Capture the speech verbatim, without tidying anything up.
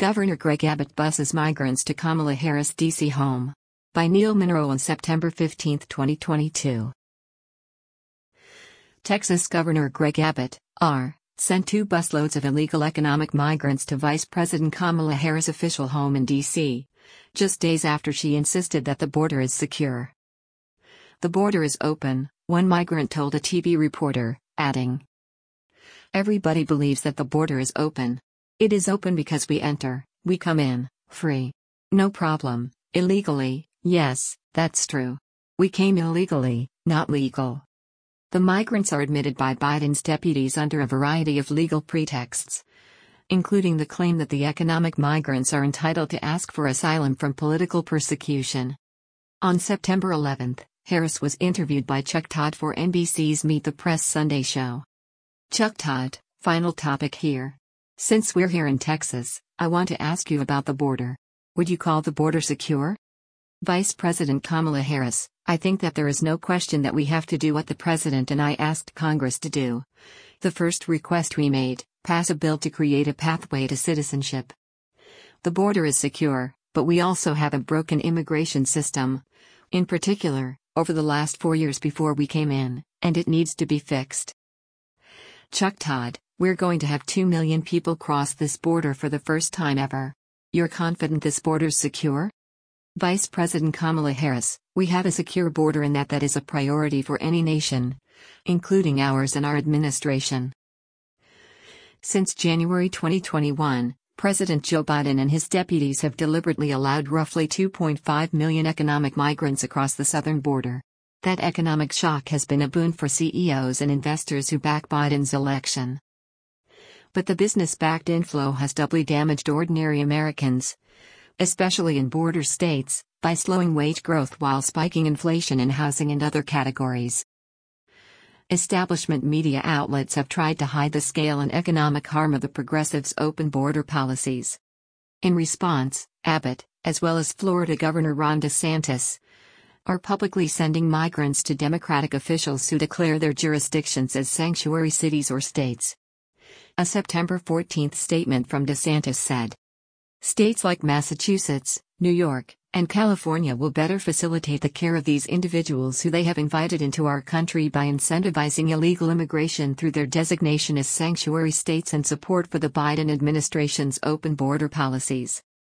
Governor Greg Abbott buses migrants to Kamala Harris' D C home. By Neil Monroe on September fifteenth, twenty twenty-two. Texas Governor Greg Abbott, R., sent two busloads of illegal economic migrants to Vice President Kamala Harris' official home in D C, just days after she insisted that the border is secure. "The border is open," one migrant told a T V reporter, adding, "Everybody believes that the border is open. It is open because we enter, we come in, free. No problem. Illegally, yes, that's true. We came illegally, not legal." The migrants are admitted by Biden's deputies under a variety of legal pretexts, including the claim that the economic migrants are entitled to ask for asylum from political persecution. On September eleventh, Harris was interviewed by Chuck Todd for N B C's Meet the Press Sunday show. Chuck Todd: "Final topic here. Since we're here in Texas, I want to ask you about the border. Would you call the border secure?" Vice President Kamala Harris: "I think that there is no question that we have to do what the President and I asked Congress to do. The first request we made, pass a bill to create a pathway to citizenship. The border is secure, but we also have a broken immigration system. In particular, over the last four years before we came in, and it needs to be fixed." Chuck Todd: "We're going to have two million people cross this border for the first time ever. You're confident this border's secure?" Vice President Kamala Harris: "We have a secure border and that that is a priority for any nation, including ours and our administration." Since January twenty twenty-one, President Joe Biden and his deputies have deliberately allowed roughly two point five million economic migrants across the southern border. That economic shock has been a boon for C E Os and investors who back Biden's election. But the business-backed inflow has doubly damaged ordinary Americans, especially in border states, by slowing wage growth while spiking inflation in housing and other categories. Establishment media outlets have tried to hide the scale and economic harm of the progressives' open border policies. In response, Abbott, as well as Florida Governor Ron DeSantis, are publicly sending migrants to Democratic officials who declare their jurisdictions as sanctuary cities or states. A September fourteenth statement from DeSantis said, "States like Massachusetts, New York, and California will better facilitate the care of these individuals who they have invited into our country by incentivizing illegal immigration through their designation as sanctuary states and support for the Biden administration's open border policies."